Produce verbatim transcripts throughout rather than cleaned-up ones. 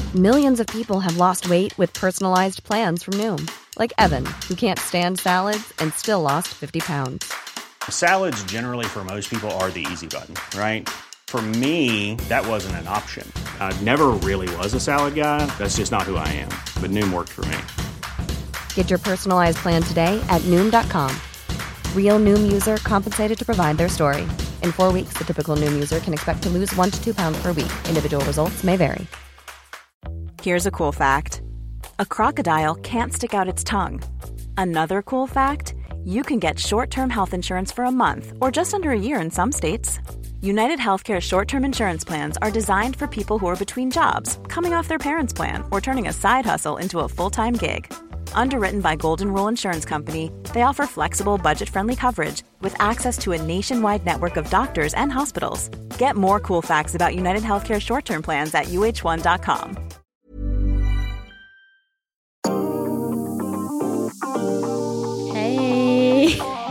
Millions of people have lost weight with personalized plans from Noom. Like Evan, who can't stand salads and still lost fifty pounds. Salads generally for most people are the easy button, right? For me, that wasn't an option. I never really was a salad guy. That's just not who I am. But Noom worked for me. Get your personalized plan today at Noom dot com. Real Noom user compensated to provide their story. In four weeks, the typical Noom user can expect to lose one to two pounds per week. Individual results may vary. Here's a cool fact. A crocodile can't stick out its tongue. Another cool fact, you can get short-term health insurance for a month or just under a year in some states. United Healthcare short-term insurance plans are designed for people who are between jobs, coming off their parents' plan, or turning a side hustle into a full-time gig. Underwritten by Golden Rule Insurance Company, they offer flexible, budget-friendly coverage with access to a nationwide network of doctors and hospitals. Get more cool facts about United Healthcare short-term plans at U H one dot com. Hey.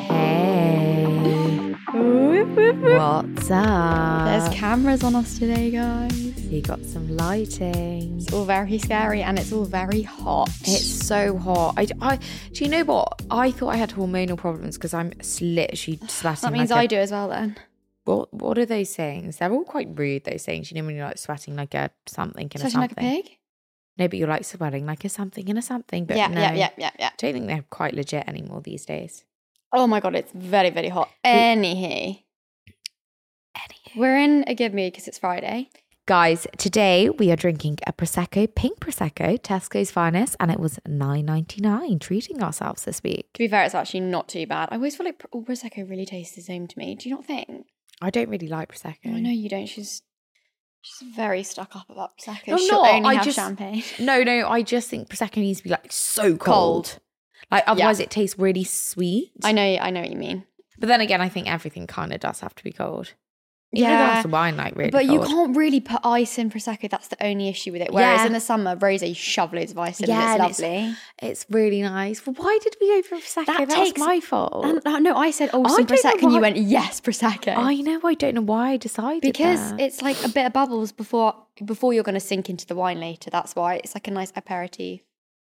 Hey. Whoop, whoop, whoop. What's up? There's cameras on us today, guys. You got some lighting. It's all very scary and it's all very hot. It's so hot. I, I, do you know what? I thought I had hormonal problems because I'm literally sweating. That means like I a, do as well then. What What are those sayings? They're all quite rude, those sayings. You know when you're like sweating like a something and a Sweating something. like a pig? No, but you're like sweating like a something and a something. But yeah, no, yeah, yeah, yeah, yeah. I don't think they're quite legit anymore these days. Oh my God, it's very, very hot. Anyhow. Anyhow. We're in a good mood because it's Friday. Guys, today we are drinking a Prosecco, pink Prosecco, Tesco's finest, and it was nine ninety-nine, treating ourselves this week. To be fair, it's actually not too bad. I always feel like all Prosecco really tastes the same to me. Do you not think? I don't really like Prosecco. I know you don't. She's she's very stuck up about Prosecco. No, She'll not. only I have just- champagne. No, no, I just think Prosecco needs to be like so cold. Cold. Like otherwise Yeah. it tastes really sweet. I know, I know what you mean. But then again, I think everything kind of does have to be cold. Even a Yeah. glass of wine, like really But you cold. can't really put ice in Prosecco. That's the only issue with it. Whereas Yeah. in the summer, rosé, you shove loads of ice in Yeah, and and it's it's- lovely. It's really nice. Well, why did we go for Prosecco? That That, takes- was my fault. And, uh, no, I said, oh, I some don't know Prosecco, and you why- went, yes, Prosecco. I know. I don't know why I decided because that. it's like a bit of bubbles before before you're going to sink into the wine later. That's why. It's like a nice aperitif.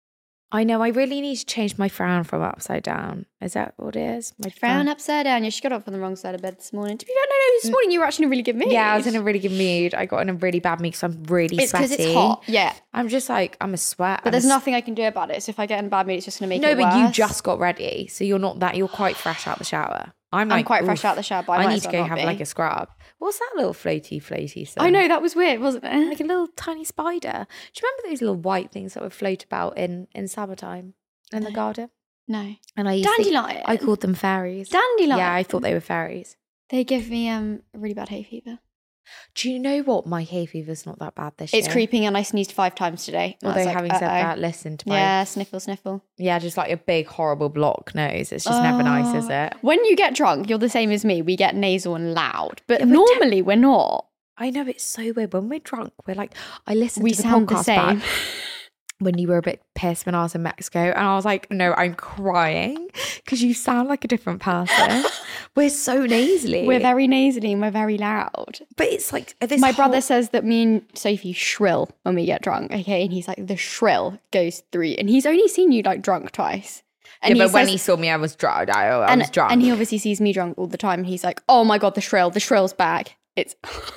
I know. I really need to change my frown from upside down. Is that what it is? My Frown upside down. Yeah, she got up on the wrong side of bed this morning. To be fair, no, no, this morning you were actually in a really good mood. Yeah, I was in a really good mood. I got in a really bad mood because I'm really It's sweaty. because it's hot. Yeah. I'm just like, I'm a sweat. But I'm there's a s- nothing I can do about it. So if I get in a bad mood, it's just going to make No, it worse. but you just got ready. So you're not that, you're quite fresh out the shower. I'm, I'm like, quite fresh oof, out the shower, but I I might need as to well go not have be. like a scrub. What's that little floaty, floaty thing? I know, that was weird, wasn't it? Like a little tiny spider. Do you remember those little white things that would float about in, in summertime in the No. garden? No. And I used to- Dandelion. I called them fairies. Dandelion. Yeah, I thought they were fairies. They give me um a really bad hay fever. Do you know what? My hay fever's not that bad this year. It's creeping and I sneezed five times today. And I Although was like, having said uh-oh. that, listen to my Yeah, sniffle, sniffle. yeah, just like a big horrible block nose. It's just never nice, is it? When you get drunk, you're the same as me. We get nasal and loud. But Yeah, we're normally we're not. I know it's so weird. When we're drunk, we're like, I listened We to the sound the podcast same. back when you were a bit pissed when I was in Mexico, and I was like, no, I'm crying because you sound like a different person. We're so nasally. We're very nasally and we're very loud. but it's like this. My brother whole- says that me and Sophie shrill when we get drunk, okay? And he's like, the shrill goes through. And he's only seen you like drunk twice. And yeah, but when says- he saw me, I was drunk. I, I and, was drunk. and he obviously sees me drunk all the time. And he's like, oh my God, the shrill, the shrill's back. It's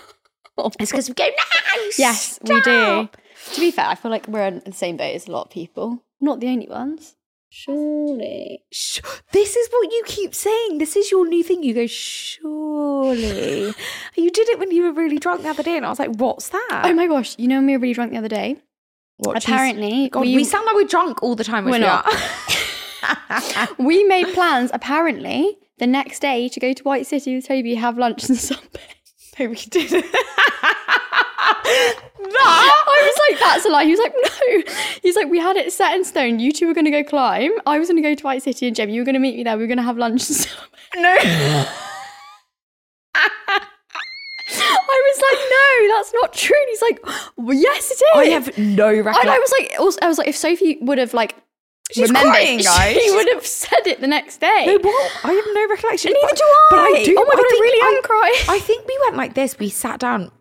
it's because we go, no, yes, we do. stop." To be fair, I feel like we're in the same boat as a lot of people. Not the only ones. Surely. Sh- This is what you keep saying. This is your new thing. You go, surely. You did it when you were really drunk the other day, and I was like, what's that? Oh my gosh, you know when we were really drunk the other day? What, jeez. Apparently, God, we, we, sound like we're drunk all the time. Which We're we not. are. we made plans, apparently, the next day to go to White City with Toby, have lunch and something. No, we didn't. No, I was like, that's a lie. He was like, no. He's like, we had it set in stone. You two were going to go climb. I was going to go to White City and Jem, you were going to meet me there. We were going to have lunch and stuff. No. I was like, no, that's not true. And he's like, well, yes, it is. I have no recollection. And I was like, also, I was like, if Sophie would have like She's remembered, crying, guys. she would have said it the next day. No, what? I have no recollection. Neither but, do I. But I do. Oh my God, I think really am crying. I think we went like this. We sat down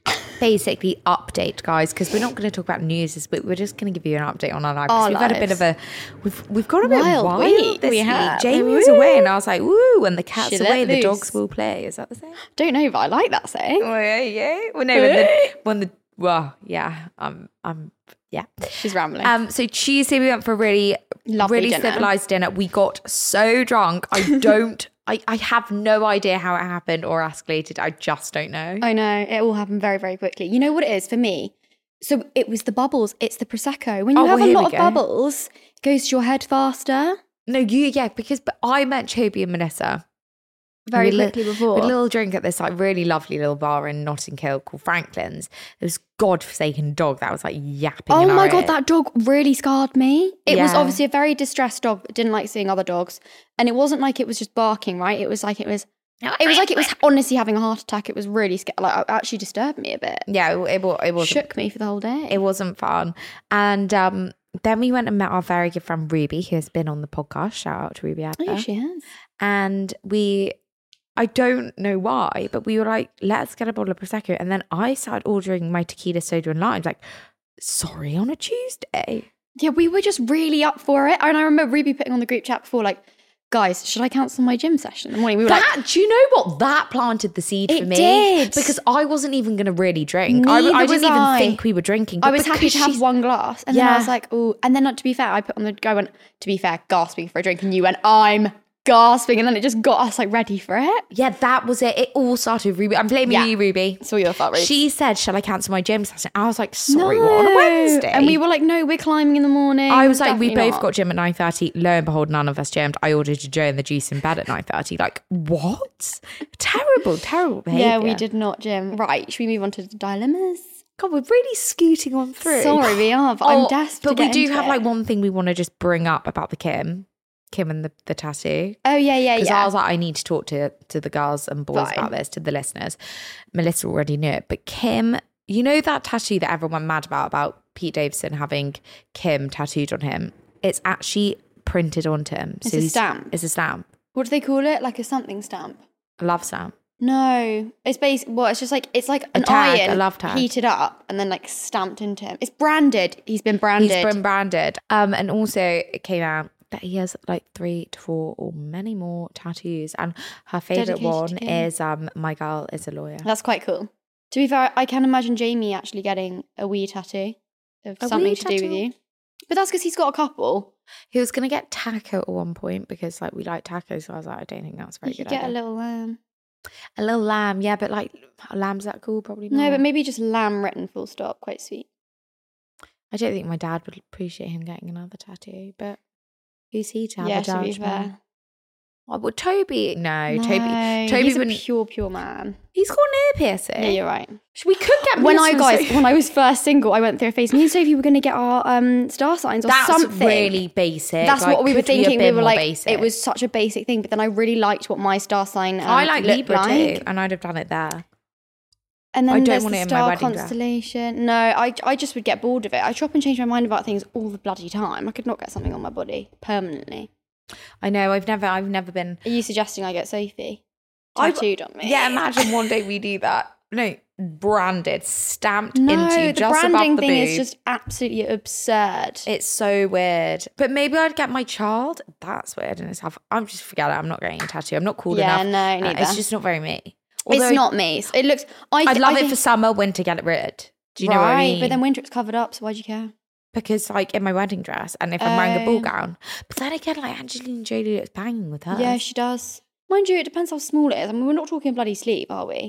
basically update, guys, because we're not going to talk about news this week. We're just going to give you an update on our life. Our We've had a bit lives. of a, we've we've got a bit Wild wild week, this we week. have. Jamie was Woo. away, and I was like, woo, when the cat's She let away, the loose. dogs will play. Is that the same? Don't know, but I like that saying. Oh, yeah, yeah. Well, no, when the, when the, well, yeah, um, um, yeah. She's rambling. Um, so Tuesday we went for a really, Lovely really dinner. civilized dinner. We got so drunk. I don't, I, I have no idea how it happened or escalated. I just don't know. I know, it all happened very, very quickly. You know what it is for me? So it was the bubbles. It's the Prosecco. When you Oh, have well, a here lot we of go. bubbles, it goes to your head faster. No, you, yeah, because but I met Toby and Melissa Very We had a quickly li- before. we had a little drink at this like really lovely little bar in Notting Hill called Franklin's. There was godforsaken dog that was like yapping. Oh in our my God, ear. that dog really scarred me. It was Yeah. obviously a very distressed dog that didn't like seeing other dogs. And it wasn't like it was just barking, right? It was like it was, it was like it was honestly having a heart attack. It was really scary. Like, it actually disturbed me a bit. Yeah, it, it, wa- it wasn't. Shook me for the whole day. It wasn't fun. And um, then we went and met our very good friend Ruby, who has been on the podcast. Shout out to Ruby Oh, Adler. yeah, she has. And we, I don't know why, but we were like, let's get a bottle of Prosecco. And then I started ordering my tequila, soda and limes. Like, sorry, on a Tuesday. Yeah, we were just really up for it. And I remember Ruby putting on the group chat before, like, guys, should I cancel my gym session in the morning? We were That, like, do you know what? That planted the seed It for me. did. Because I wasn't even going to really drink. I, Neither I was didn't even I. think we were drinking. I but was happy because to have she's- one glass. And then I Yeah. was like, oh, and then not to be fair, I put on the, I went, to be fair, gasping for a drink. And you went, I'm gasping. And then it just got us like ready for it. Yeah, that was it. It all started with Ruby. I'm blaming Yeah. you, Ruby. It's all your fault, Ruby. She said, shall I cancel my gym session? I was like, sorry, what, on a Wednesday? And we were like, no, we're climbing in the morning. I was like, we Definitely both not. got gym at nine thirty. Lo and behold, none of us gymmed. I ordered a Joe and the juice in bed at nine thirty. Like, what? Terrible, terrible behaviour. Yeah, we did not gym. Right, should we move on to the dilemmas? God, we're really scooting on through. Sorry, we are, but Oh, I'm desperate But to we get do into have it. like one thing we want to just bring up about the Kim. Kim and the, the tattoo. Oh, yeah, yeah, Because yeah. I was like, I need to talk to to the girls and boys Fine. about this, to the listeners. Melissa already knew it. But Kim, you know that tattoo that everyone went mad about, about Pete Davidson having Kim tattooed on him? It's actually printed onto him. It's a he's- stamp. It's a stamp. What do they call it? Like a something stamp? A love stamp. No, it's basically, well, it's just like, it's like an tag, iron a love tag. heated up and then like stamped into him. It's branded. He's been branded. He's been branded. Um, and also it came out that he has like three to four or many more tattoos. And her favourite Dedicated one to Kim. is um, My Girl is a Lawyer. That's quite cool. To be fair, I can imagine Jamie actually getting a wee tattoo of A something wee to do with tattoo? you. But that's because he's got a couple. He was going to get taco at one point because like we like tacos. So I was like, I don't think that's a very You could good get idea. a little lamb. A little lamb, yeah, but like a lamb's that cool? Probably not. No, but maybe just lamb written full stop. Quite sweet. I don't think my dad would appreciate him getting another tattoo, but who's he to have Yeah, a to be judgment? fair. Oh, well, Toby, no, No, Toby, Toby, he's a wouldn't- pure, pure man. he's got an ear piercing. Yeah, you're right. We could get When I Melissa guys, so- when I was first single, I went through a phase. Me and Sophie were going to get our um, star signs or That's something. really basic. That's Like, what we were could a thinking. We bit were more like, basic? it was such a basic thing. But then I really liked what my star sign. Um, I like looked Libra like. too, and I'd have done it there. And then I don't there's want the it in my star wedding dress. constellation. No, I, I just would get bored of it. I chop and change my mind about things all the bloody time. I could not get something on my body permanently. I know. I've never. I've never been. Are you suggesting I get Sophie I've- tattooed on me? Yeah, imagine one day we do that. No, branded, stamped No, into the just branding above the thing boob. is just absolutely absurd. It's so weird. But maybe I'd get my child. That's weird in itself. I'm just forget it. I'm not getting a tattoo. I'm not cool Yeah, enough. no, Uh, neither. it's just not very me. Although It's not me. It looks. I, I'd love I it think- for summer, winter, get it rid. Do you right, know what I mean? but then winter it's covered up. So why do you care? Because like in my wedding dress, and if I'm wearing a ball Oh. gown. But then again, like Angelina Jolie looks banging with her. Yeah, she does. Mind you, it depends how small it is. I mean, we're not talking bloody sleeve, are we?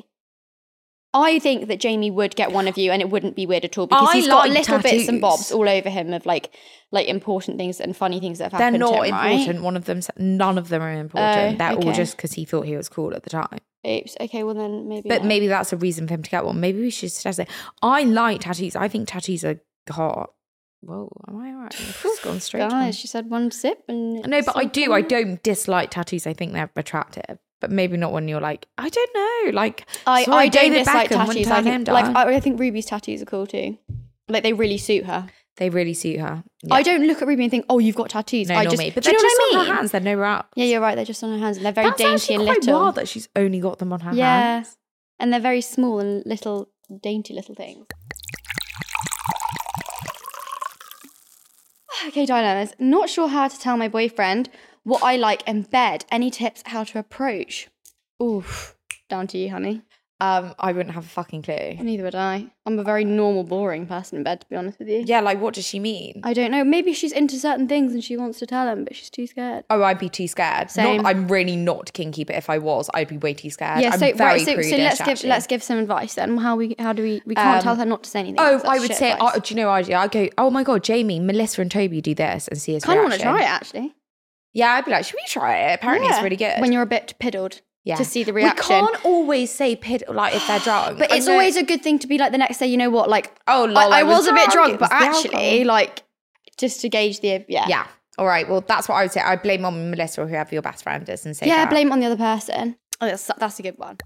I think that Jamie would get one of you, and it wouldn't be weird at all because I he's got like little bits and tattoos. bobs all over him of like, like important things and funny things that have They're happened not to him. important. Right? One of them, none of them are important. Oh, They're all okay. just because he thought he was cool at the time. Oops. Okay. Well, then maybe. But not. maybe that's a reason for him to get one. Maybe we should suggest it. I like tattoos. I think tattoos are hot. Whoa, am I alright? It's gone straight. on. Guys, she said one sip and. No, but I it's do. I fine. don't dislike tattoos. I think they're attractive. But maybe not when you're like, I don't know. Like, I, sorry, I don't David dislike Beckham wouldn't tattoos. I turn him think, down. like, I, I think Ruby's tattoos are cool too. Like they really suit her. They really suit her. Yeah. I don't look at Ruby and think, oh, you've got tattoos. No, I nor just, me. But do they're you know just what I on mean? her hands. They're nowhere else. Yeah, you're right. They're just on her hands and they're very That's dainty actually and quite little. wild that she's only got them on her Yeah. hands. And they're very small and little dainty little things. Okay, dilemmas. Not sure how to tell my boyfriend what I like in bed. Any tips how to approach? Oof. Down to you, honey. Um, I wouldn't have a fucking clue. Neither would I. I'm a very normal, boring person in bed, to be honest with you. Yeah, like what does she mean? I don't know. Maybe she's into certain things and she wants to tell him, but she's too scared. Oh, I'd be too scared. Same. Not, I'm really not kinky, but if I was, I'd be way too scared. Yeah, I'm so very right, so, prudish, so let's give actually. let's give some advice then. How we how do we we can't Um, tell her not to say anything. Oh, 'cause that's I would shit say, advice. oh, do you know what I do? I go, oh my God, Jamie, Melissa and Toby do this and see his Kind of want reaction. to try it actually. Yeah, I'd be like, should we try it? Apparently Yeah. it's really good. When you're a bit piddled. yeah. To see the reaction. We can't always say pid, like if they're drunk. But I it's know- always a good thing to be like the next day, you know what, like, Oh, lol, I, I I was, was a bit drunk, drunk, it but was the actually, alcohol. like, just to gauge the, yeah. Yeah. All right. Well, that's what I would say. I blame on Melissa or whoever your best friend is and say Yeah, that. blame it on the other person. Oh, that's, that's a good one.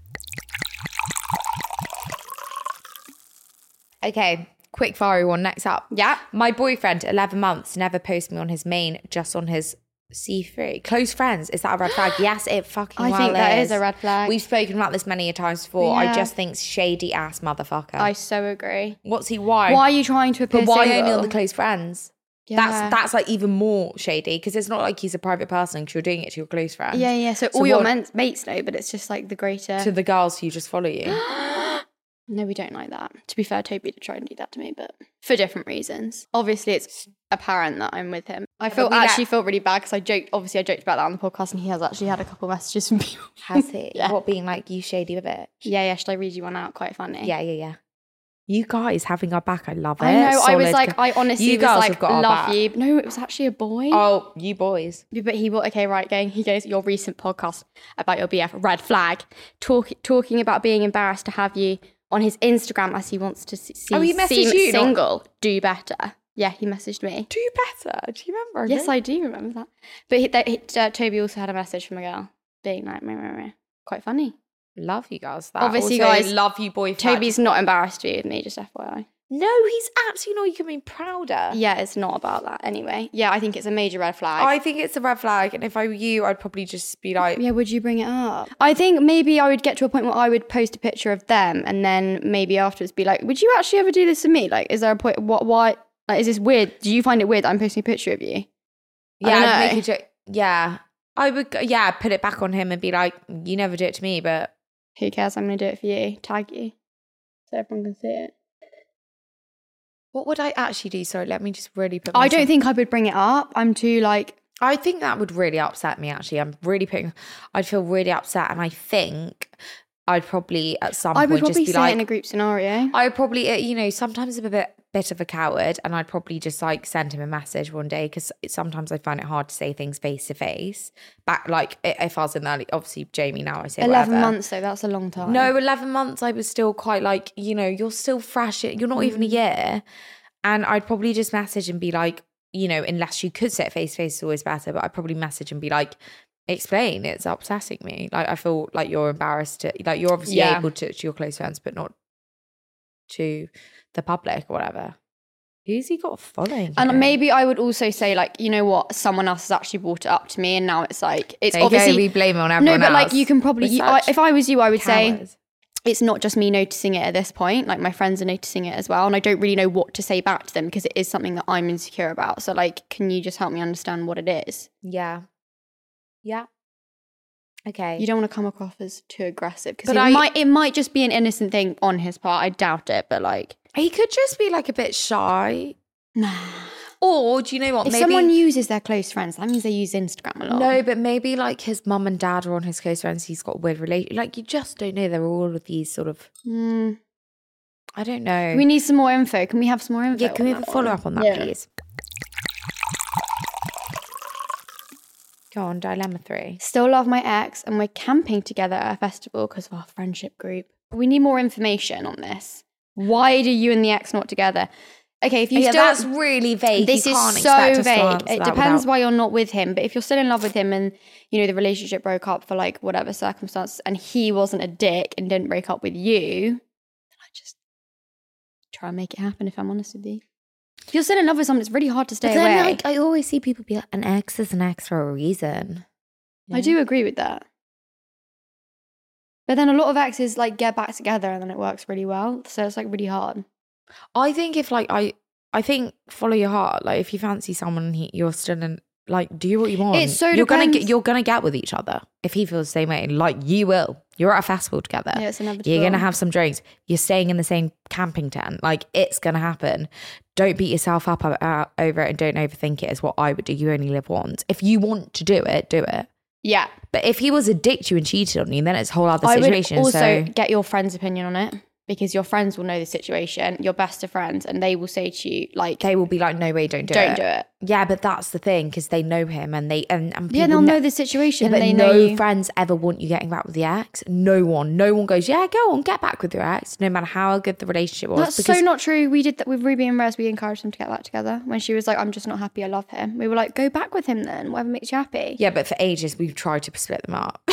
Okay. Quick fiery one. Next up. Yeah. My boyfriend, eleven months, never posts me on his main, just on his C three. Close friends. Is that a red flag? Yes, it fucking I well think that is. is a red flag. We've spoken about this many a times before. I Yeah. just think shady ass motherfucker. I so agree. What's he? Why? Why are you trying to appear But why single? only on the close friends? Yeah. That's that's like even more shady because it's not like he's a private person because you're doing it to your close friends. Yeah, yeah. So, So all your what- men- mates know, but it's just like the greater. To the girls who just follow you. No, we don't like that. To be fair, Toby did try and do that to me, but for different reasons. Obviously, it's apparent that I'm with him. I feel we let- actually feel really bad because I joked. Obviously, I joked about that on the podcast, and he has actually had a couple of messages from people. Has he? Yeah. What, being like, you shady bitch? Yeah, yeah. Should I read you one out? Quite funny. Yeah, yeah, yeah. You guys having our back, I love it. I know. I was Solid like, go- I honestly You was girls like, have got our love back. you. No, it was actually a boy. Oh, you boys. Yeah, but he will. Okay, right, going. He goes, your recent podcast about your B F, red flag, talk, talking about being embarrassed to have you on his Instagram as he wants to see, Oh, he messaged seem you, not- single. Do better. Yeah, he messaged me. Do better. Do you remember? Yes, I do remember that. But he, that, he, uh, Toby also had a message from a girl being like, meh, meh, meh. Quite funny. Love you guys. That. Obviously, Also, guys, love you, boy. Toby's not embarrassed to be with me, just F Y I. No, he's absolutely not. You can be prouder. Yeah, it's not about that anyway. Yeah, I think it's a major red flag. I think it's a red flag, and if I were you, I'd probably just be like, Yeah, would you bring it up? I think maybe I would get to a point where I would post a picture of them and then maybe afterwards be like, would you actually ever do this to me? Like, is there a point, what, why, like, is this weird? Do you find it weird that I'm posting a picture of you? yeah, I don't I'd know. make a joke. Yeah, I would. Yeah, put it back on him and be like, you never do it to me, but Who cares? I'm going to do it for you. Tag you. So everyone can see it. what would I actually do? Sorry, let me just really put. I don't myself- think I would bring it up. I'm too like, I think that would really upset me. Actually, I'm really putting. I'd feel really upset, and I think I'd probably at some I point would just probably be say like, it in a group scenario. I would probably, uh, you know, sometimes I'm a bit bit of a coward, and I'd probably just like send him a message one day because sometimes I find it hard to say things face to face. Back like i- if I was in early, obviously Jamie now I say eleven whatever. months though, that's a long time. No, eleven months. I was still quite like, you know, you're still fresh. You're not even a Mm. year, and I'd probably just message and be like, you know, unless you could say it face to face, is always better. But I'd probably message and be like, explain, it's upsetting me. Like I feel like you're embarrassed to, like you're obviously Yeah. able to to your close friends, but not to the public or whatever. Who's he got following? And him? maybe I would also say like, you know what, someone else has actually brought it up to me and now it's like, it's There you go, obviously... we blame it on No, everyone but like else. you can probably, We're you, I, such if I was you, I would say cowards. it's not just me noticing it at this point. Like my friends are noticing it as well. And I don't really know what to say back to them because it is something that I'm insecure about. So like, can you just help me understand what it is? Yeah. Yeah. Okay. You don't want to come across as too aggressive because But it I- might it might just be an innocent thing on his part. I doubt it, but like, He could just be like a bit shy. nah. Or do you know what? If maybe someone uses their close friends, that means they use Instagram a lot. no, but maybe like his mum and dad are on his close friends. He's got a weird relation. Like you just don't know. There are all of these sort of. Mm. I don't know. We need some more info. Can we have some more info? yeah, can we on have a that follow one? up on that, Yeah. please? Go on, dilemma three. Still love my ex, and we're camping together at a festival because of our friendship group. We need more information on this. Why do you and the ex not together? Okay, if you yeah, still, that's really vague. this You is can't so expect us to vague. answer It that depends without- why you're not with him. But if you're still in love with him, and you know the relationship broke up for like whatever circumstance, and he wasn't a dick and didn't break up with you, then I just try and make it happen. If I'm honest with you, if you're still in love with someone, it's really hard to stay But then, away. like, I always see people be like, an ex is an ex for a reason. I do agree with that. But then a lot of exes like get back together and then it works really well. So it's like really hard. I think if like I, I think follow your heart. Like if you fancy someone, and he, you're still in. Like, do what you want. It so you're depends. gonna get, you're gonna get with each other if he feels the same way. Like you will. You're at a festival together. Yeah, it's inevitable. You're gonna have some drinks. You're staying in the same camping tent. Like it's gonna happen. Don't beat yourself up uh, over it and don't overthink it. Is what I would do. You only live once. If you want to do it, do it. Yeah. But if he was a dick to you and cheated on you, then it's a whole other I situation. would also so get your friend's opinion on it, because your friends will know the situation, your best of friends, and they will say to you, like, they will be like, no way, don't do don't it. do it. Yeah, but that's the thing, because they know him and they and, and Yeah, people they'll ne- know the situation. Yeah, but they no know you. friends ever want you getting back with the ex. No one. No one goes, yeah, go on, get back with your ex, no matter how good the relationship was. That's because so not true. We did that with Ruby and Rez. We encouraged them to get back together. When she was like, I'm just not happy, I love him. We were like, go back with him then, whatever makes you happy. Yeah, but for ages we've tried to split them up.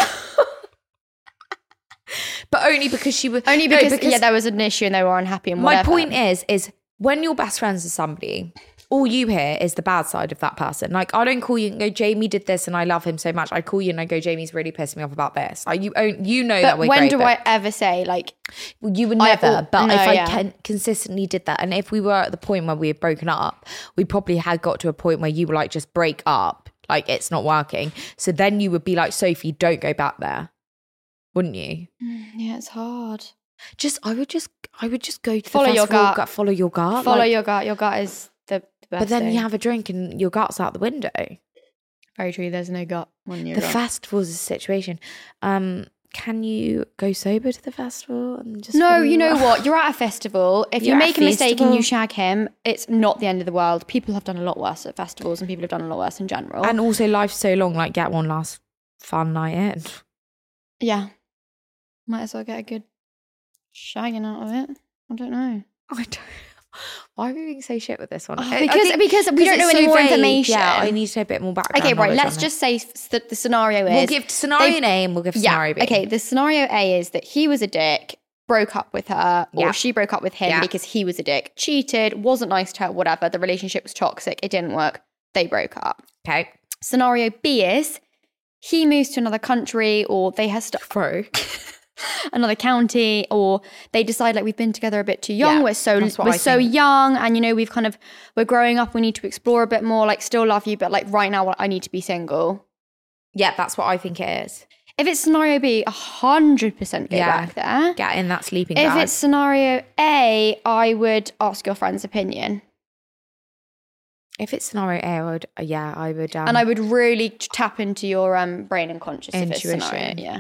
But only because she was Only no, because, yeah, there was an issue and they were unhappy and my whatever. point is, is when you're best friends with somebody, all you hear is the bad side of that person. Like, I don't call you and go, Jamie did this and I love him so much. I call you and I go, Jamie's really pissed me off about this. Like, you own, you know But that we're when great, do but I ever say, like, you would I- never. oh, but no, if I yeah. can, consistently did that, and if we were at the point where we had broken up, we probably had got to a point where you were like, just break up. Like, it's not working. So then you would be like, Sophie, don't go back there. Wouldn't you? yeah, it's hard. Just, I would just, I would just go to Follow the your festival, gut. follow your gut. Follow like- your gut. Your gut is the, the best But then thing. you have a drink and your gut's out the window. Very true. There's no gut when you're The gut. festival's a situation. Um, can you go sober to the festival and just No, follow you your- know what? You're at a festival. If you You're at make a a mistake and festival. you shag him, it's not the end of the world. People have done a lot worse at festivals and people have done a lot worse in general. And also, life's so long. Like, get one last fun night in. yeah. Might as well get a good shagging out of it. I don't know. I don't. Why are we being so shit with this one? Oh, I- I because- think- because we don't it's know any so more vague. information. Yeah, I need to know a bit more background. Okay, right. knowledge Let's on just say s- the, the scenario is. it. We'll give scenario they- name. We'll give scenario B. Yeah. Okay. The scenario A is that he was a dick, broke up with her, or Yeah. she broke up with him Yeah. because he was a dick, cheated, wasn't nice to her, whatever. The relationship was toxic. It didn't work. They broke up. Okay. Scenario B is he moves to another country, or they have st- Pro. another county, or they decide like we've been together a bit too young. Yeah, we're so that's what we're I so think. young, and you know we've kind of we're growing up. We need to explore a bit more. Like, still love you, but like right now, I need to be single. Yeah, that's what I think it is. If it's scenario B, a hundred percent go Yeah. back there. Get in that sleeping If bag. it's scenario A, I would ask your friend's opinion. If it's scenario A, I would, uh, yeah, I would. Um, And I would really t- tap into your um, brain and conscious if it's scenario. Intuition. Yeah.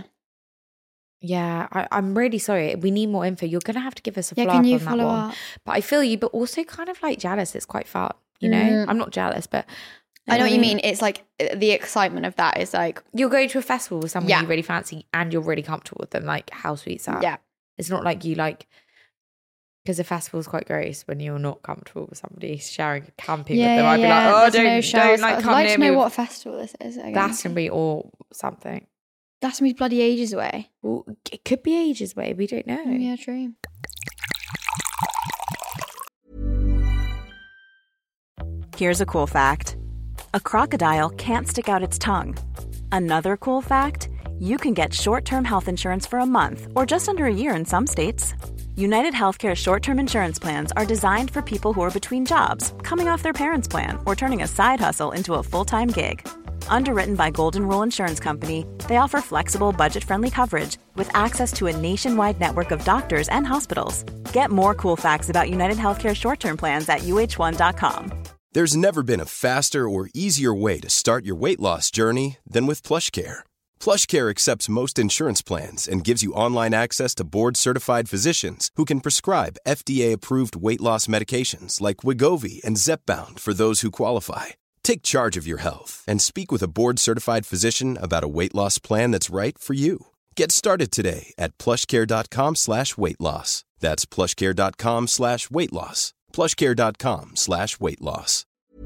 Yeah, I, I'm really sorry. We need more info. You're going to have to give us a Yeah, follow can up you on that follow one. up? But I feel you, but also kind of like jealous. It's quite fun, you know? Mm. I'm not jealous, but... I know what you mean. It's like uh, the excitement of that is like, You're going to a festival with someone Yeah. you really fancy and you're really comfortable with them. Like, how sweet's that? yeah. It's not like you like... Because a festival's quite gross when you're not comfortable with somebody sharing camping Yeah, with them. yeah, I'd be yeah. like, oh, There's don't, no don't showers. like I'd come like near to know me with what festival this is again. Glastonbury or something. Glastonbury's bloody ages away. Well, it could be ages away. We don't know. Oh, yeah, true. Here's a cool fact. A crocodile can't stick out its tongue. Another cool fact, you can get short-term health insurance for a month or just under a year in some states. United Healthcare short-term insurance plans are designed for people who are between jobs, coming off their parents' plan, or turning a side hustle into a full-time gig. Underwritten by Golden Rule Insurance Company, they offer flexible, budget-friendly coverage with access to a nationwide network of doctors and hospitals. Get more cool facts about United Healthcare short-term plans at U H one dot com. There's never been a faster or easier way to start your weight loss journey than with PlushCare. PlushCare accepts most insurance plans and gives you online access to board-certified physicians who can prescribe F D A-approved weight loss medications like Wegovy and Zepbound for those who qualify. Take charge of your health and speak with a board-certified physician about a weight loss plan that's right for you. Get started today at plushcare.com slash weight loss. That's plushcare.com slash weight loss. plushcare.com slash weight loss.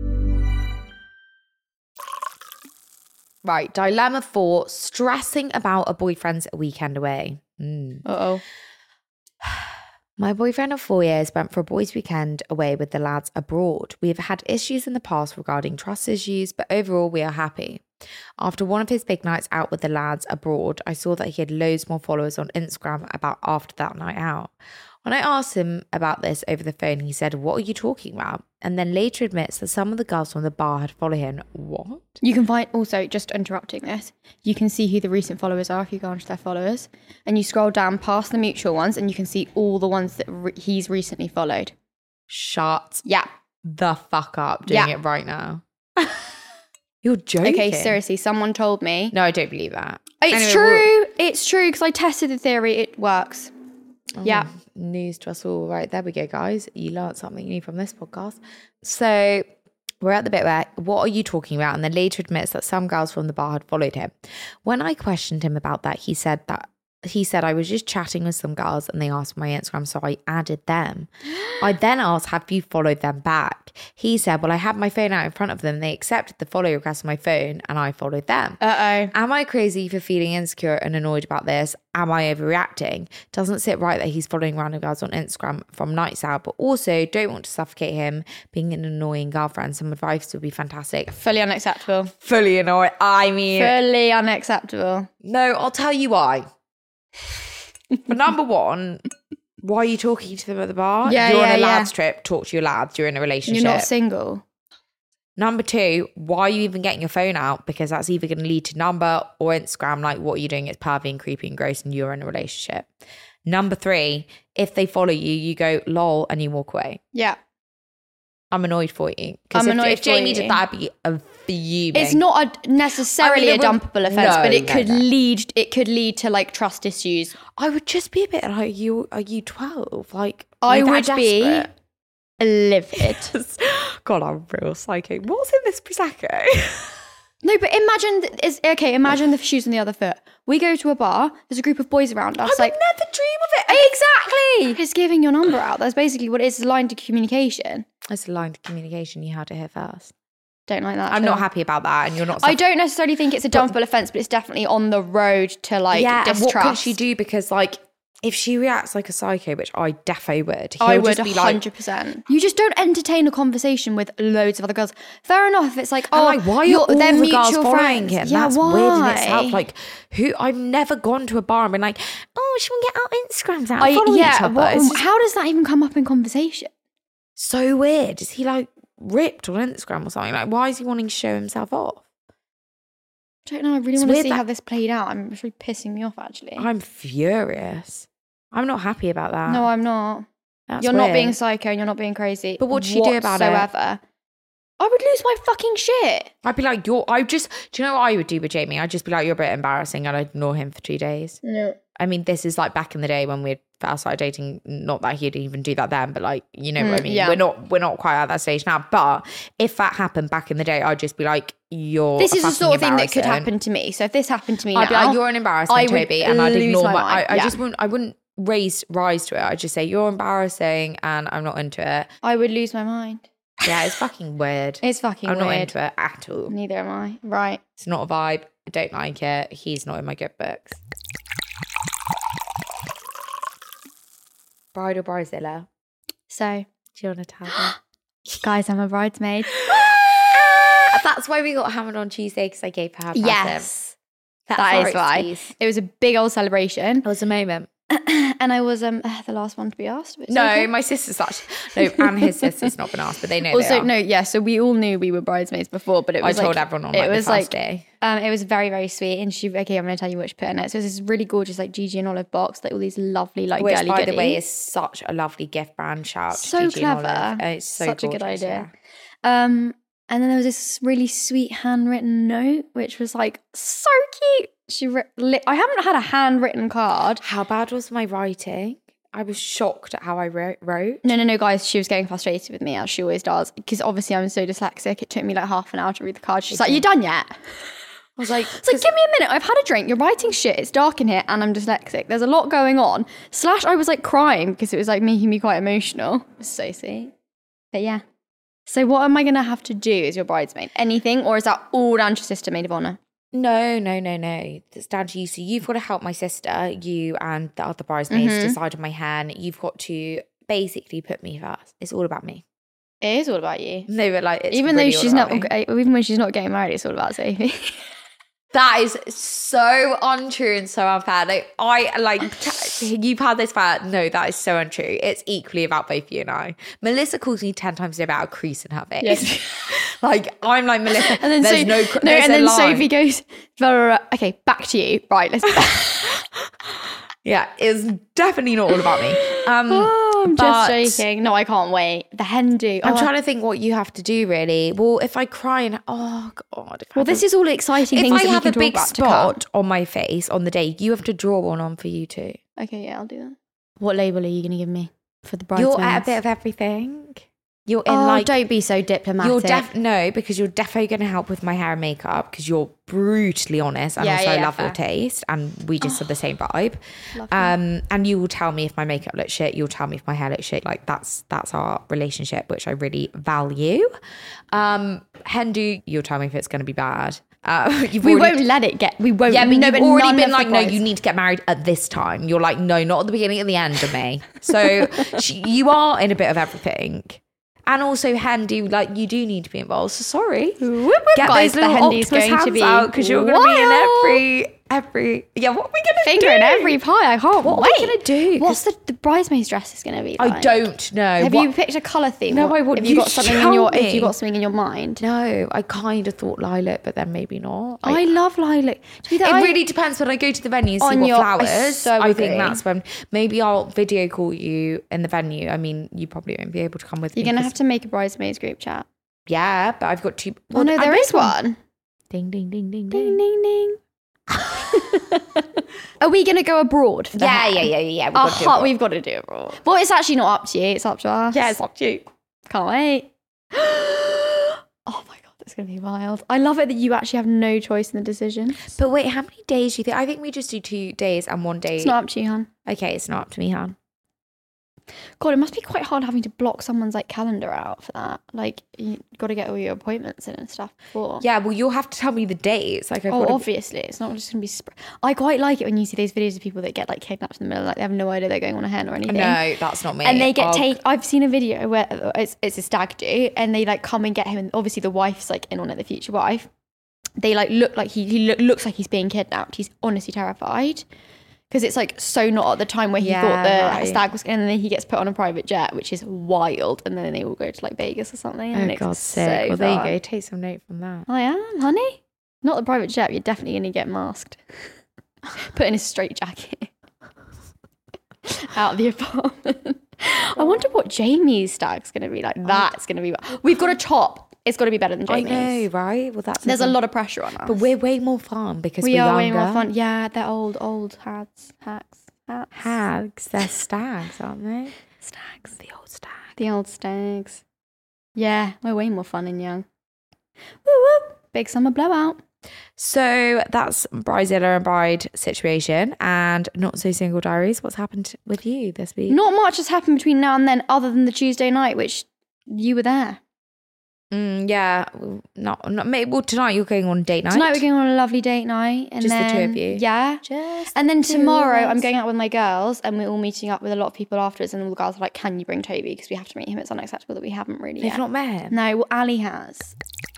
Right, dilemma four, stressing about a boyfriend's weekend away. Mm. Uh-oh. My boyfriend of four years went for a boys' weekend away with the lads abroad. We have had issues in the past regarding trust issues, but overall we are happy. After one of his big nights out with the lads abroad, I saw that he had loads more followers on Instagram about after that night out. When I asked him about this over the phone, he said, "What are you talking about?" And then later admits that some of the girls from the bar had followed him. What? You can find, also, just interrupting this, you can see who the recent followers are if you go onto their followers. And you scroll down past the mutual ones and you can see all the ones that re- he's recently followed. Shut Yeah. the fuck up doing Yeah. it right now. You're joking. Okay, seriously, someone told me. No, I don't believe that. It's Anyway, true. we'll- It's true because I tested the theory. It works. Oh, Yeah. News to us all. Right, there we go, guys. You learned something new from this podcast. So we're at the bit where, what are you talking about? And then later admits that some girls from the bar had followed him. When I questioned him about that, he said that he said I was just chatting with some girls and they asked for my Instagram, so I added them. I then asked, have you followed them back? He said, well, I had my phone out in front of them. They accepted the follow request on my phone and I followed them. Uh-oh. Am I crazy for feeling insecure and annoyed about this? Am I overreacting? Doesn't sit right that he's following random girls on Instagram from nights out, but also don't want to suffocate him being an annoying girlfriend. Some advice would be fantastic. Fully unacceptable. Fully annoyed. I mean, Fully unacceptable. no, I'll tell you why. For number one, why are you talking to them at the bar? Yeah, You're yeah, on a yeah. lads trip, talk to your lads, you're in a relationship. You're not single. Number two, why are you even getting your phone out? Because that's either going to lead to number or Instagram. Like, what are you doing? It's pervy and creepy and gross and you're in a relationship. Number three, if they follow you, you go lol and you walk away. Yeah. I'm annoyed for you. Because I'm if, annoyed if Jamie for did you. that, I'd be a fuming. It's not a, necessarily I mean, it a would- dumpable offence, No, but it no, could no. lead it could lead to like trust issues. I would just be a bit like, you are you twelve? Like, I you're would that be desperate? livid. God, I'm real psycho. What's in this Prosecco? No, but imagine, th- it's, okay, imagine the shoes on the other foot. We go to a bar, there's a group of boys around us. I like, would never dream of it. exactly! It's giving your number out. That's basically what it is, a line to communication. It's a line to communication. You had to hear first. Don't like that. I'm Phil. not happy about that, and you're not. I don't necessarily think it's a dumpable offence, but it's definitely on the road to like yeah, distrust. and what could she do? Because like, if she reacts like a psycho, which I defo would, he'll I would just be one like, hundred percent. You just don't entertain a conversation with loads of other girls. Fair enough if it's like, oh, and like, why are you're- all they're the girls mutual following friends. him? Yeah, That's why? weird in itself. Like, who? I've never gone to a bar and been like, oh, should we get our Instagrams out? I, Follow yeah, each other. what- It's just how does that even come up in conversation? so weird. Is he like ripped on Instagram or something? Like, why is he wanting to show himself off? I don't know. I really It's want to weird see that- how this played out. I'm it's really pissing me off, actually. I'm furious. I'm not happy about that. no, I'm not. That's You're not weird. being psycho and you're not being crazy. But what'd she do about it? whatsoever. I would lose my fucking shit. I'd be like, you're. I just. Do you know what I would do with Jamie? I'd just be like, you're a bit embarrassing, and I'd ignore him for two days. No. I mean, this is like back in the day when we first started dating. Not that he'd even do that then, but like, you know what I Mm, mean. yeah. We're not. We're not quite at that stage now. But if that happened back in the day, I'd just be like, you're. This is the fucking sort of thing that could embarrassing. happen to me. So if this happened to me I'd be now, like, you're an embarrassment, I would Toby, and I'd lose ignore my my. mind. I, I Yeah. just wouldn't. I wouldn't raise rise to it. I'd just say you're embarrassing, and I'm not into it. I would lose my mind. Yeah, it's fucking weird. It's fucking I'm not weird. into it at all. Neither am I. Right. It's not a vibe. I don't like it. He's not in my good books. Bride or bridezilla? So, Do you want to tell them? guys, I'm a bridesmaid. That's why we got hammered on Tuesday, because I gave her her present. Yes. That's That our is why. excuse. It was a big old celebration. It was a moment. And I was um the last one to be asked. but it's No, okay. my sister's actually no, and his sister's not been asked, but they know. they Also, are. no, yeah. So we all knew we were bridesmaids before, but it I was told like, everyone on it like, the was first like, day. um, it was very, very sweet. And she, okay, I'm going to tell you what she put in it. So it's this really gorgeous, like Gigi and Olive box, like all these lovely, like Which, girly by goodies. the way, is such a lovely gift brand. Shout out to So Gigi and clever. Olive. Uh, It's so Such a good gorgeous, idea. yeah. Um, and then there was this really sweet handwritten note, which was like so cute. She, writ- li- I haven't had a handwritten card. How bad was my writing? I was shocked at how I wrote. wrote. No, no, no, guys. She was getting frustrated with me, as she always does, because obviously I'm so dyslexic. It took me like half an hour to read the card. She's like, "You done yet?" I was like, It's like, give me a minute. I've had a drink. You're writing shit. It's dark in here, and I'm dyslexic. There's a lot going on. Slash, I was like crying because it was like making me quite emotional. It was so sweet. But yeah. So what am I gonna have to do as your bridesmaid? Anything, or is that all down to your sister, maid of honor? no, no, no, no. It's down to you. So you've got to help my sister, you and the other bridesmaids Mhm. decide on my hand. You've got to basically put me first. It's all about me. It is all about you. No, but like, it's even really though all she's about not, me. even when she's not getting married, it's all about Sophie. That is so untrue and so unfair. Like, I like t- you've had this bad. No, that is so untrue. It's equally about both you and I. Melissa calls me ten times a day about a crease in her face. Yes. Like, I'm like, Melissa, and then there's so, no, no, there's and a then line. Sophie goes, okay, back to you. Right, let's. Yeah, it's definitely not all about me. Um, oh, I'm but just joking. No, I can't wait. The hen do. I'm oh, trying to think what you have to do, really. Well, if I cry and oh god, if I Well, this have is all exciting a, things if I that we have can a talk big about to come. spot on my face on the day, you have to draw one on for you too. Okay, yeah, I'll do that. What label are you going to give me for the bridesmaids? You're at a bit of everything. You're in oh, like don't be so diplomatic. You're def no, because you're definitely going to help with my hair and makeup because you're brutally honest and Yeah, also yeah, I yeah, love your fair. taste and we just have the same vibe. Lovely. Um, and you will tell me if my makeup looks shit. You'll tell me if my hair looks shit. Like that's that's our relationship, which I really value. Um, Hendu, you'll tell me if it's going to be bad. Uh, you've we already- won't let it get. We won't. Yeah, but no, you've but already none been of the like, no, brides- you need to get married at this time. You're like, no, not at the beginning, at the end of May. So she, you are in a bit of everything. And also, Hendu, like, you do need to be involved. So sorry. Whoop, whoop, Get guys, those the little Hendy's octopus going to hands be out because you're going to be in wild. every, every, yeah, what are we going to do? Finger in every pie. I can't What are wait. we going to do? What's the, the bridesmaid's dress is going to be like? I don't know. Have What- you picked a colour theme? No, Or I want Have you you got to something in tell your? me. Have you got something in your mind? No, I kind of thought lilac, but then maybe not. I love lilac. To be It that, I- really depends when I go to the venue and see On what your- I flowers. so I agree. think that's when maybe I'll video call you in the venue. I mean, you probably won't be able to come with You're me. going to 'cause- have to make a bridesmaids group chat. Yeah, but I've got two. Oh no, I there made is one. Ding, ding, ding, ding, Ding, ding. ding, ding. Are we going to go abroad? For the Yeah, hair? yeah, yeah, yeah. We've Oh, got to do it. we've got to do abroad. Well, it's actually not up to you. It's up to us. Yeah, it's up to you. Can't wait. Oh my God, that's going to be wild. I love it that you actually have no choice in the decision. But wait, how many days do you think? I think we just do two days and one day. It's not up to you, hon. Okay, it's not up to me, Han. God, it must be quite hard having to block someone's like calendar out for that. Like, you got to get all your appointments in and stuff before. Yeah, well, you'll have to tell me the dates. Like, I've Oh, got to- obviously, it's not just gonna be. Sp- I quite like it when you see those videos of people that get like kidnapped in the middle, like they have no idea they're going on a hen or anything. No, that's not me. And they get I'll- take. I've seen a video where it's it's a stag do, and they like come and get him, and obviously the wife's like in on it, the future wife. They like look like he he look, looks like he's being kidnapped. He's honestly terrified because it's like so not at the time where he Yeah, thought the right. stag was, and then he gets put on a private jet, which is wild, and then they all go to like Vegas or something. And Oh, it's God's so sake. Well, there you fun. go. Take some note from that. I am, honey. Not the private jet. You're definitely going to get masked. Put in a straight jacket. Out of the apartment. I wonder what Jamie's stag's going to be like. That's going to be... We've got a top. It's got to be better than I Jamie's. know, right? Well, that's There's a thing. lot of pressure on us. But we're way more fun because we we're are way younger. more fun. Yeah, they're old, old hads. Hacks. Hats. Hags, they're stags, aren't they? Stags. The old stag. The old stags. Yeah, we're way more fun and young. Woo woo. Big summer blowout. So that's Bridezilla and Bride situation and Not So Single Diaries. What's happened with you this week? Not much has happened between now and then other than the Tuesday night, which you were there. Mm, yeah, not, not maybe. Well, tonight you're going on date night. Tonight we're going on a lovely date night. And Just the then, two of you? Yeah. Just And then the two tomorrow of I'm us. going out with my girls and we're all meeting up with a lot of people afterwards, and all the girls are like, can you bring Toby? Because we have to meet him. It's unacceptable that we haven't really They've yet. not met him. No, well, Ali has.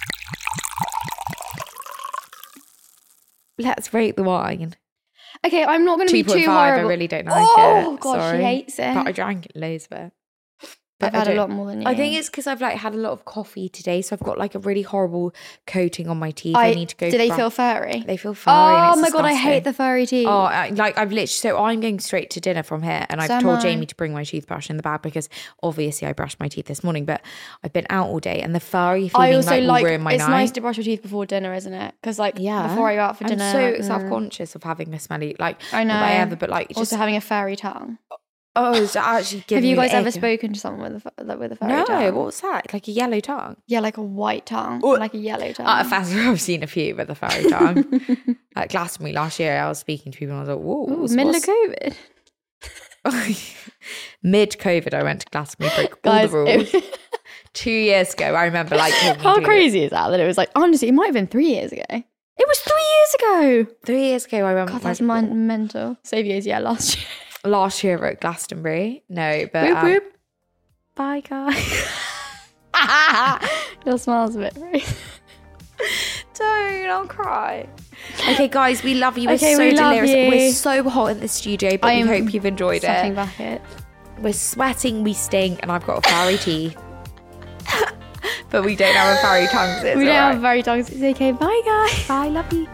Let's rate the wine. Okay, I'm not going to be two point too five. I horrible. really don't like Oh, it. God, she Sorry. hates it. But I drank loads of it. I've But I had a don't- lot more than you. I think it's because I've like had a lot of coffee today, so I've got like a really horrible coating on my teeth. I, need to go. Do they back- feel furry? They feel furry. and Oh it's my God, I disgusting. hate the furry teeth. Oh, I, like I've literally, so I'm going straight to dinner from here, and I've So am told I. Jamie to bring my toothbrush in the bag because obviously I brushed my teeth this morning, but I've been out all day, and the furry feeling I also like, like, will ruin my it's night. nice to brush your teeth before dinner, isn't it? Because like Yeah, before I go out for I'm dinner. so like, mm. self-conscious of having a smelly, like I know. not that I ever, but like just Also having a furry tongue. oh, it's actually Have giving you me guys the ever ick. spoken to someone with a, with a furry No, tongue? what's that? Like a yellow tongue? Yeah, like a white tongue, Oh. like a yellow tongue. At a festival, I've seen a few with a furry tongue. At Glastonbury last year, I was speaking to people and I was like, whoa. Ooh, what's- middle what's- of COVID. Mid-COVID, I went to Glastonbury, broke Guys, all the rules. it- Two years ago, I remember like talking How to- crazy is that? That it was like, honestly, it might have been three years ago. It was three years ago. Three years ago, I went God, that's mind- mental. Saviour's, yeah, last year. last year at Glastonbury. No, but Whoop, um, whoop. bye guys. Your smile's a bit rude. Don't, I'll cry. Okay, guys, we love you. We're Okay, so we love delirious. you. We're so hot in the studio, but I we am hope you've enjoyed sucking it. back it. We're sweating, we stink, and I've got a fairy teeth. But we don't have a fairy tongue. So We don't right. have very tongues. It's okay. Bye, guys. Bye, love you.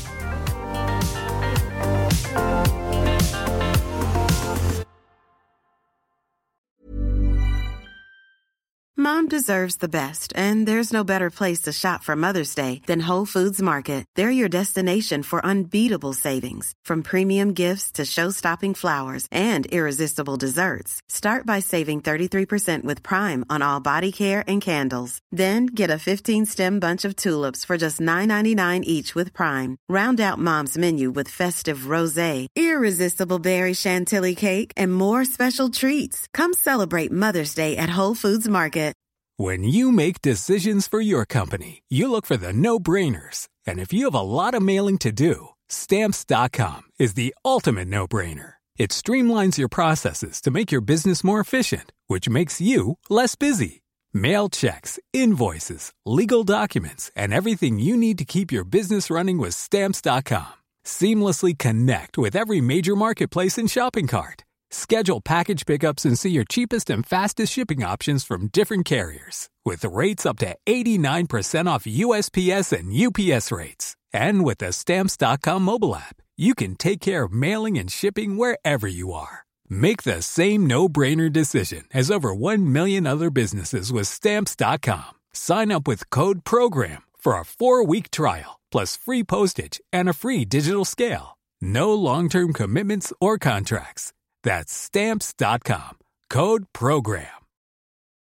Mom deserves the best, and there's no better place to shop for Mother's Day than Whole Foods Market. They're your destination for unbeatable savings, from premium gifts to show-stopping flowers and irresistible desserts. Start by saving thirty-three percent with Prime on all body care and candles. Then get a fifteen-stem bunch of tulips for just nine ninety-nine each with Prime. Round out Mom's menu with festive rosé, irresistible berry chantilly cake, and more special treats. Come celebrate Mother's Day at Whole Foods Market. When you make decisions for your company, you look for the no-brainers. And if you have a lot of mailing to do, Stamps dot com is the ultimate no-brainer. It streamlines your processes to make your business more efficient, which makes you less busy. Mail checks, invoices, legal documents, and everything you need to keep your business running with Stamps dot com. Seamlessly connect with every major marketplace and shopping cart. Schedule package pickups and see your cheapest and fastest shipping options from different carriers, with rates up to eighty-nine percent off U S P S and U P S rates. And with the Stamps dot com mobile app, you can take care of mailing and shipping wherever you are. Make the same no-brainer decision as over one million other businesses with Stamps dot com. Sign up with code PROGRAM for a four-week trial, plus free postage and a free digital scale. No long-term commitments or contracts. That's Stamps dot com. Code PROGRAM.